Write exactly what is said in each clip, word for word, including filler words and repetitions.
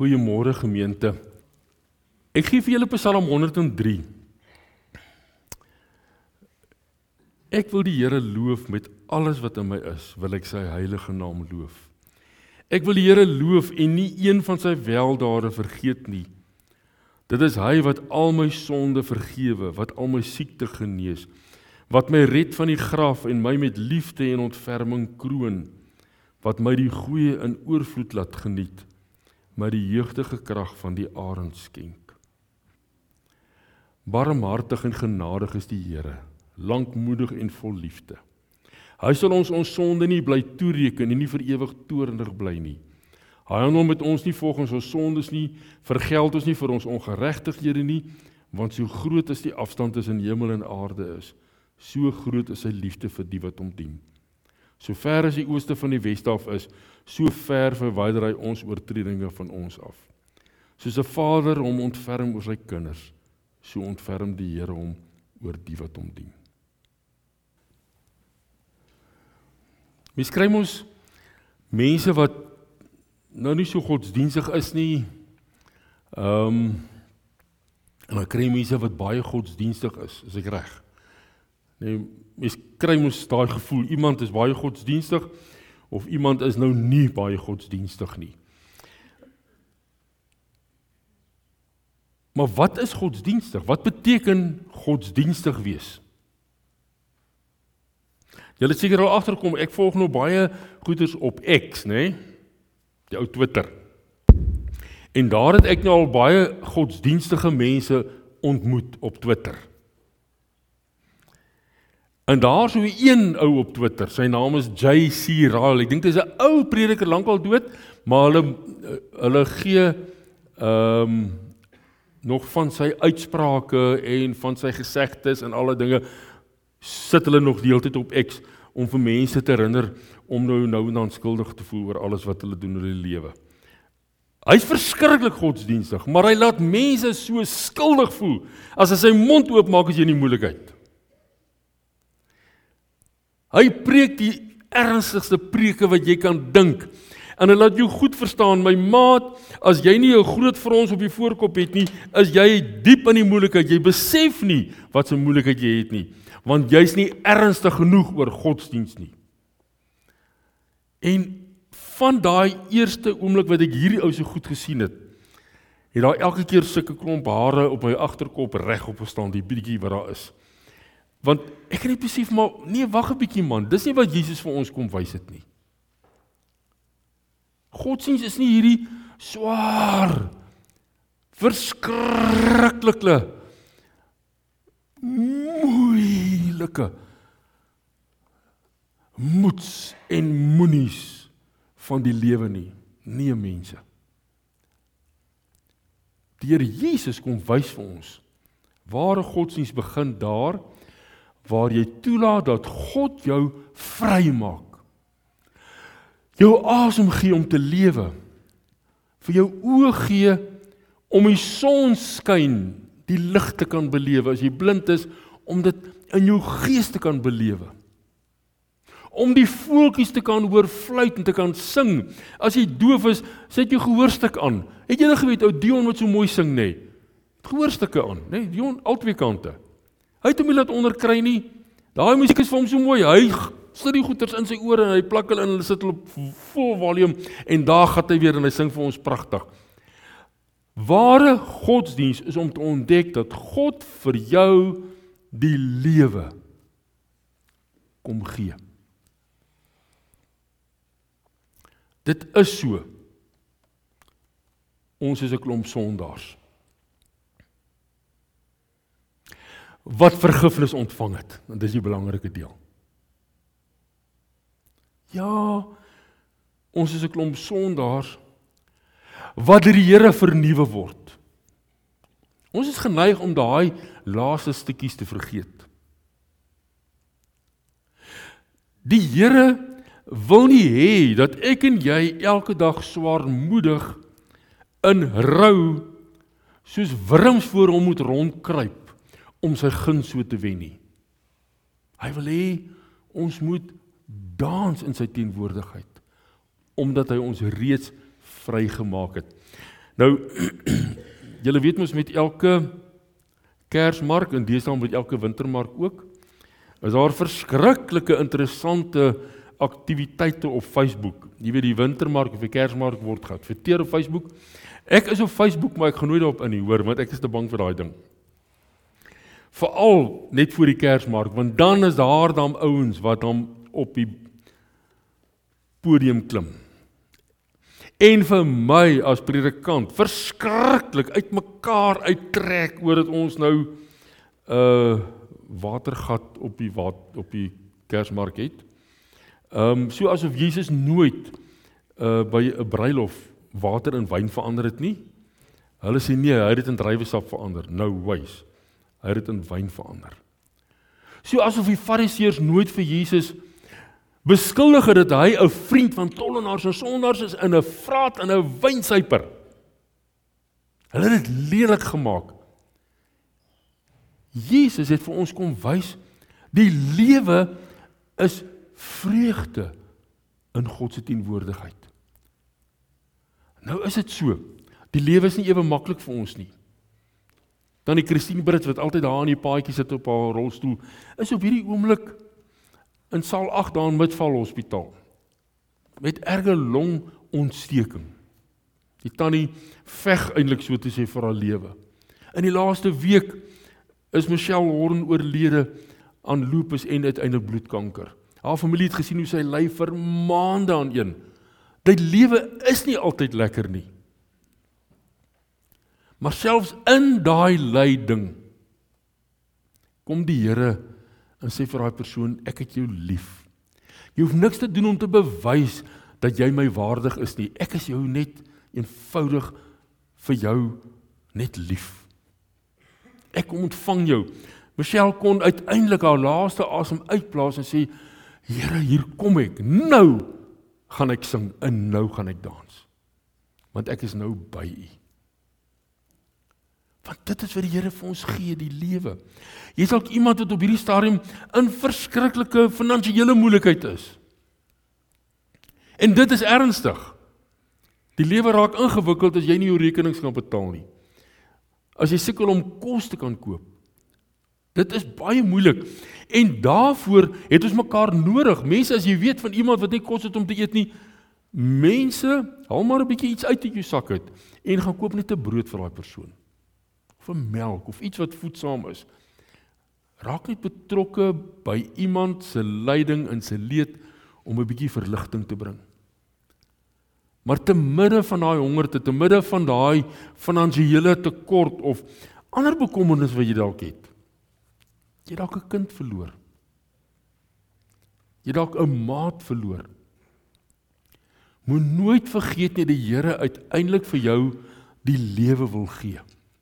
Goeiemôre gemeente. Ek gee vir julle Psalm honderd en drie. Ek wil die Here loof met alles wat in my is, wil ek sy heilige naam loof. Ek wil die Here loof en nie een van sy weldade vergeet nie. Dit is hy wat al my sonde vergewe, wat al my siekte genees, wat my red van die graf en my met liefde en ontferming kroon, wat my die goeie in oorvloed laat geniet, my die jeugdige krag van die arend skenk. Barmhartig en genadig is die Here, lankmoedig en vol liefde. Hy sal ons ons sonde nie bly toereken en nie vir ewig toornig bly nie. Hy handel met ons nie volgens ons sondes nie, vergeld ons nie vir ons ongeregtighede nie, want so groot as die afstand tussen hemel en aarde is, so groot is sy liefde vir die wat hom dien. So ver as die ooste van die weste af is, so ver verwyder hy ons oortredinge van ons af. Soos 'n vader hom ontferm oor sy kinders, so ontferm die Here hom oor die wat hom dien. Mens kry mos mense wat nou nie so godsdienstig is nie, um, en dan kry mense wat baie godsdienstig is, is ek reg? Nee, mens kry mos daai gevoel, iemand is baie godsdienstig, of iemand is nou nie baie godsdienstig nie. Maar wat is godsdienstig? Wat beteken godsdienstig wees? Julle het seker al agterkom, ek volg nou baie goeders op X, né? Die ou Twitter. En daar het ek nou al baie godsdienstige mense ontmoet op Twitter. En daar so een ou op Twitter, sy naam is J C Ryle, ek dink dit is 'n ou prediker lankal dood, maar hulle, hulle gee um, nog van sy uitsprake en van sy gesegdes en alle dinge, sit hulle nog die hele tyd op X, om vir mense te herinner, om nou nou en dan skuldig te voel oor alles wat hulle doen in hulle lewe. Hy is verskriklik godsdienstig, maar hy laat mense so skuldig voel, as hy sy mond oopmaak as jy in die moeilikheid. Hy preek die ernstigste preke wat jy kan dink, en hy laat jou goed verstaan, my maat, as jy nie 'n groot frons op die voorkop het nie, is jy diep in die moeilikheid, jy besef nie wat se moeilikheid jy het nie, want jy's nie ernstig genoeg oor godsdiens nie. En van daai eerste oomblik wat ek hierdie ou so goed gesien het, het daar elke keer sulke klomp hare op my agterkop regop gestaan, die bietjie wat daar is. Want ek het nie besef, maar nee, wag 'n bietjie man, dis nie wat Jesus vir ons kom wys het nie. Godsdiens is nie hierdie swaar, verskriklike, moeilike moets en moenies van die lewe nie. Nee mense. Die Here Jesus kom wys vir ons, ware godsdiens begin daar, waar jy toelaat dat God jou vry maak. Jou asem gee om te lewe, vir jou oë gee om die son skyn, die lig te kan belewe, as jy blind is, om dit in jou gees te kan belewe. Om die voeltjies te kan hoor fluit en te kan sing. As jy doof is, sit jy gehoorstuk aan. Het jy nou geweet, ou Dion wat so mooi sing, nê? Gehoorstukke aan, nê? Dion, al twee kante. Hy het hom nie laat onderkry nie. Daai musiek is vir hom so mooi. Hy sit die goeters in sy ore en hy plak hulle in, hulle sit hulle op vol volume en daar gaan hy weer en hy sing vir ons pragtig. Ware godsdiens is om te ontdek dat God vir jou die lewe kom gee. Dit is so. Ons is 'n klomp sondaars wat vergifnis ontvang het, en dis die belangrike deel. Ja, ons is 'n klomp sondaars wat deur die Here vernuwe word. Ons is geneig om daai laaste stukkies te vergeet. Die Here wil nie hê dat ek en jy elke dag swaarmoedig in rou soos wurms voor hom moet rondkruip om sy gunst so te wen nie. Hy wil hê ons moet dans in sy teenwoordigheid, omdat hy ons reeds vrygemaak het. Nou, julle weet mos met elke Kersmark en deesdae met elke wintermark ook, is daar verskriklike interessante aktiwiteite op Facebook. Jy weet die wintermark of die Kersmark word geadverteer op Facebook. Ek is op Facebook, maar ek gaan nooit daarop in nie, hoor, want ek is te bang vir daai ding. Veral net voor die Kersmark, want dan is daar dan ouens wat dan op die podium klim. En vir my as predikant, verskriklik uit mekaar uittrek oor dat ons nou 'n uh, watergat op die wat, op die Kersmark het. Ehm um, so asof Jesus nooit uh, by 'n bruilof water in wyn verander het nie. Hulle sê nee, hy het dit in druiwesap verander. No ways. Hy het dit in wyn verander. So asof die Fariseërs nooit vir Jesus beskuldig het dat hy 'n vriend van tollenaars en sondaars is in 'n vraat en 'n wynsuiper. Hulle het dit lelik gemaak. Jesus het vir ons kom wys, die lewe is vreugde in God se teenwoordigheid. Nou is dit so, die lewe is nie ewe maklik vir ons nie. Dan die Christine Brits wat altyd daar in die paadjie sit op haar rolstoel, is op hierdie oomblik in saal agt daar in Midval Hospitaal, met erge longontsteking. Die tannie veg eintlik so te sê vir haar lewe. In die laaste week is Michelle Horn oorlede aan lupus en uiteindelik bloedkanker. Haar familie het gesien hoe sy ly vir maande aan een. Die lewe is nie altyd lekker nie. Maar selfs in daai lyding kom die Here en sê vir daai persoon, ek het jou lief. Jy hoef niks te doen om te bewys dat jy my waardig is nie. Ek is jou net eenvoudig vir jou net lief. Ek kom ontvang jou. Michelle kon uiteindelik haar laaste asem uitblaas en sê, Here, hier kom ek. Nou gaan ek sing en nou gaan ek dans. Want ek is nou by U. Want dit is wat die Here vir ons gee, die lewe. Jy is dalk iemand wat op hierdie stadium in verskriklike finansiële moeilikheid is. En dit is ernstig. Die lewe raak ingewikkeld as jy nie jou rekenings kan betaal nie. As jy sukkel om kos te kan koop. Dit is baie moeilik. En daarvoor het ons mekaar nodig. Mense, as jy weet van iemand wat nie kos het om te eet nie, mense, haal maar 'n bietjie iets uit uit jou sak uit en gaan koop net 'n brood vir daai persoon. Of 'n melk of iets wat voedsaam is. Raak net betrokke by iemand se lyding en se leed om 'n bietjie verligting te bring. Maar te midde van daai hongerte, te midde van daai finansiële tekort of ander bekommernis wat jy dalk het. Jy dalk 'n kind verloor. Jy dalk 'n maat verloor. Moet nooit vergeet nie die Here uiteindelik vir jou die lewe wil gee.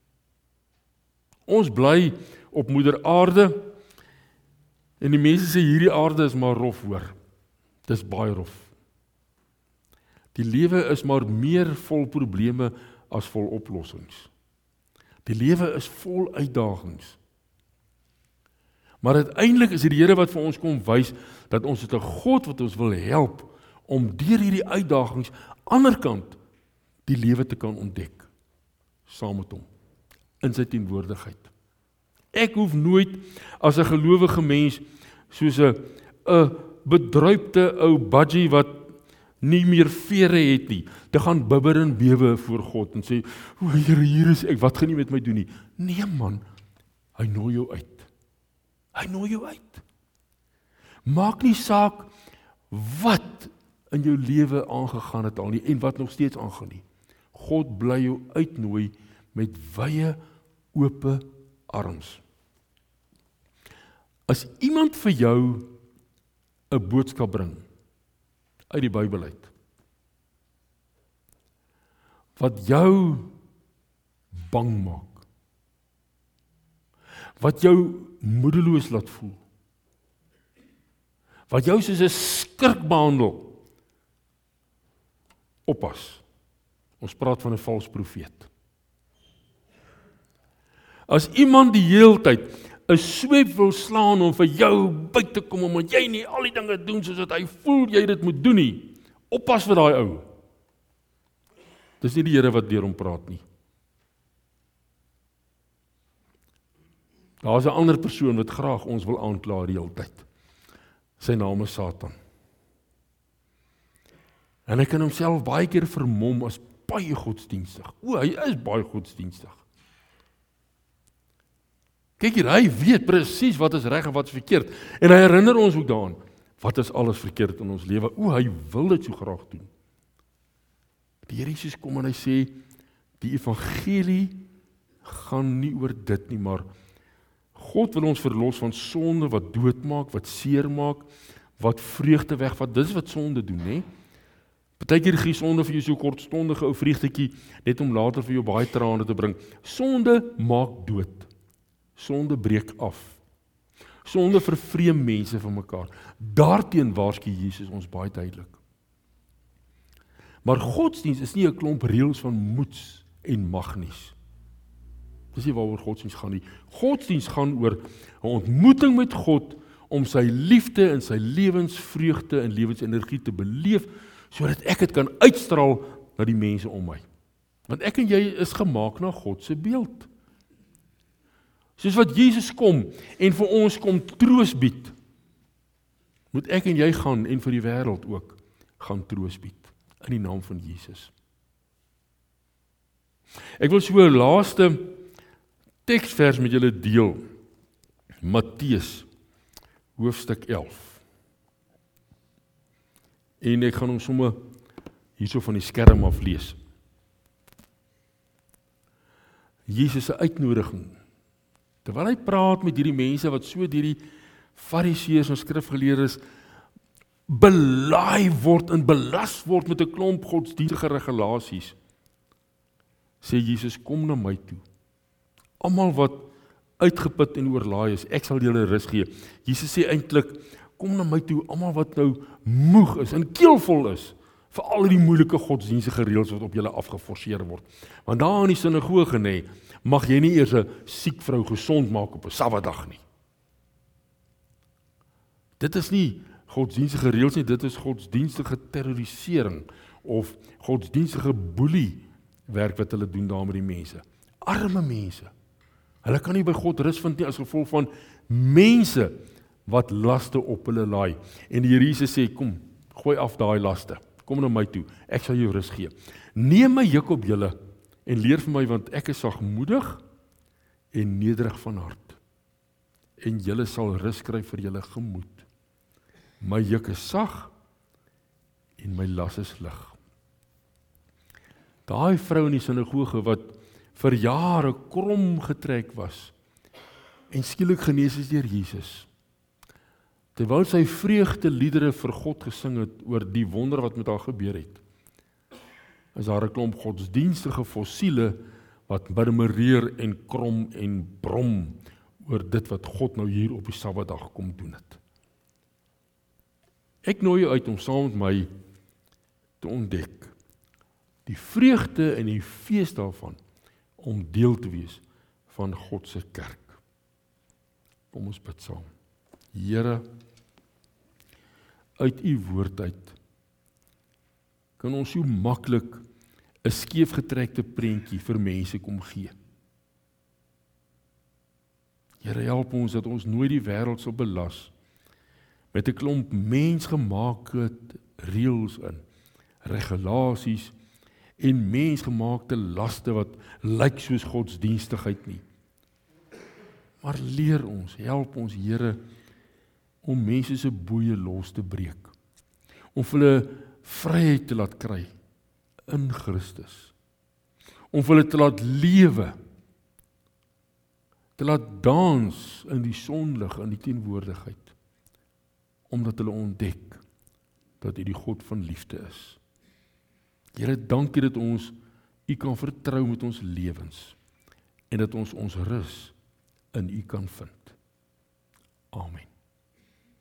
Ons bly op moeder aarde en die mense sê hierdie aarde is maar rof hoor. Dis baie rof. Die lewe is maar meer vol probleme as vol oplossings. Die lewe is vol uitdagings. Maar uiteindelik is dit die Here wat vir ons kom wys dat ons het 'n God wat ons wil help om deur hierdie uitdagings anderkant die lewe te kan ontdek saam met hom in sy teenwoordigheid. Ek hoef nooit as 'n gelowige mens soos 'n 'n bedruipte ou budgie wat nie meer vere het nie, te gaan bibber en bewe voor God en sê, o Here, hier is ek, wat gaan U met my doen nie? Nee man, hy nooi jou uit. Hy nooi jou uit. Maak nie saak wat in jou lewe aangegaan het al nie en wat nog steeds aangaan nie. God bly jou uitnooi met wye, ope arms. As iemand vir jou 'n boodskap bring uit die Bybel uit, wat jou bang maak, wat jou moedeloos laat voel, wat jou soos 'n skurk behandel, oppas. Ons praat van 'n valse profeet. As iemand die hele tyd 'n sweep wil slaan om vir jou byt te kom, omdat jy nie al die dinge doen soos wat hy voel jy dit moet doen nie, oppas vir daai ou. Dis nie die Here wat deur hom praat nie. Daar is 'n ander persoon wat graag ons wil aankla die hele tyd. Sy naam is Satan. En hy kan homself baie keer vermom as baie godsdienstig. O, hy is baie godsdienstig. Kyk hier, hy weet presies wat is reg en wat is verkeerd. En hy herinner ons ook daaraan, wat is alles verkeerd in ons lewe. O, hy wil dit so graag doen. Die Here Jesus kom en hy sê, die evangelie gaan nie oor dit nie, maar God wil ons verlos van sonde wat doodmaak, wat seer maak, wat vreugde wegvat. Dis wat sonde doen, hè? Partykeer gee sonde vir jou so kortstondige ou vreugdetjie, net om later vir jou baie trane te bring. Sonde maak dood. Sonde breek af. Sonde vervreem mense van mekaar. Daarteen waarsku Jesus ons baie duidelik. Maar godsdienst is nie 'n klomp reëls van moets en magnies. Dis nie waaroor godsdienst gaan nie. Godsdienst gaan oor 'n ontmoeting met God om sy liefde en sy lewensvreugde en lewensenergie te beleef, sodat ek dit kan uitstraal na die mense om my. Want ek en jy is gemaak na God se beeld. Soos wat Jesus kom en vir ons kom troos bied, moet ek en jy gaan en vir die wêreld ook gaan troos bied in die naam van Jesus. Ek wil so 'n laaste teksvers met julle deel. Matteus hoofstuk elf. En ek gaan hom sommer hierso van die skerm af lees. Jesus se uitnodiging. Terwyl hy praat met hierdie mense wat so deur die Fariseërs en skrifgeleerdes belaai word en belas word met 'n klomp godsdienstige regulasies, sê Jesus, kom na my toe. Almal wat uitgeput en oorlaai is, ek sal julle rus gee. Jesus sê eintlik, kom na my toe, almal wat nou moeg is en keelvol is, vir al die moeilike godsdienstige reëls wat op julle afgeforceer word. Want daar in die sinagoge nê, mag jy nie eers 'n siek vrou gesond maak op 'n Sabbatdag nie. Dit is nie godsdienstige reëls nie, dit is godsdienstige terrorisering of godsdienstige boelie werk wat hulle doen daar met die mense. Arme mense. Hulle kan nie by God rus vind nie as gevolg van mense wat laste op hulle laai. En die Here Jesus sê, kom, gooi af daai laste. Kom na my toe, ek sal jou rus gee. Neem my juk op julle en leer vir my, want ek is sagmoedig en nederig van hart. En julle sal rus kry vir julle gemoed. My juk is sag en my las is lig. Daai vrou in die sinagoge wat vir jare krom getrek was en skielik genees is deur Jesus. Terwyl sy vreugde liedere vir God gesing het oor die wonder wat met haar gebeur het, is daar 'n klomp godsdienstige fossiele wat murmureer en krom en brom oor dit wat God nou hier op die Sabbatdag kom doen het. Ek nooi jou uit om saam met my te ontdek die vreugde en die fees daarvan om deel te wees van God se kerk. Kom ons bid saam. Here, uit u woord uit kan ons so maklik 'n skeefgetrekte prentjie vir mense kom gee. Here, help ons dat ons nooit die wêreld sal belas met 'n klomp mensgemaakte reëls in, regulasies en mensgemaakte laste wat lyk soos godsdienstigheid nie. Maar leer ons, help ons Here, om mense se boeye los te breek, om hulle vryheid te laat kry in Christus, om hulle te laat lewe, te laat dans in die sonlig, in die teenwoordigheid, omdat hulle ontdek dat U die God van liefde is. Here, dankie dat ons U kan vertrou met ons lewens en dat ons ons rus in U kan vind. Amen.